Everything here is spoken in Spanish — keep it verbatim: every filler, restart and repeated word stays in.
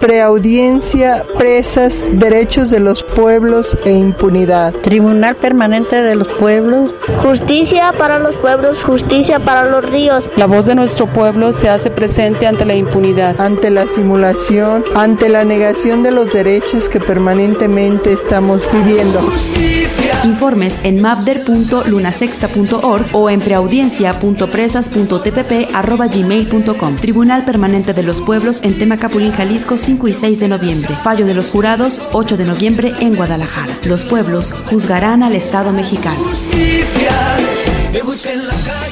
preaudiencia, presas, derechos de los pueblos e impunidad. Tribunal Permanente de los Pueblos. Justicia para los pueblos, justicia para los ríos. La voz de nuestro pueblo se hace presente ante la impunidad, ante la simulación, ante la negación de los derechos que permanentemente estamos viviendo. Informes en mapder punto lunasexta punto org o en preaudiencia punto presas punto t p p arroba gmail punto com. Tribunal Permanente de los Pueblos en Temacapulín, Jalisco, cinco y seis de noviembre. Fallo de los jurados, ocho de noviembre en Guadalajara. Los pueblos juzgarán al Estado mexicano. Justicia, que busquen la calle.